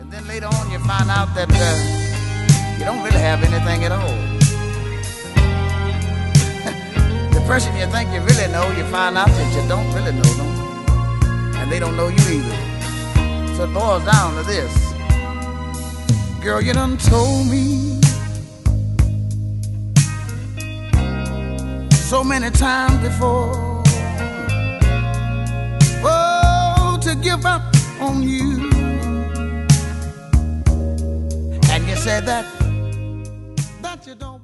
And then later on you find out that you don't really have anything at all. The person you think you really know, you find out that you don't really know them. And they don't know you either. So it boils down to this. Girl, you done told me so many times before, oh, to give up on you. And you said that you don't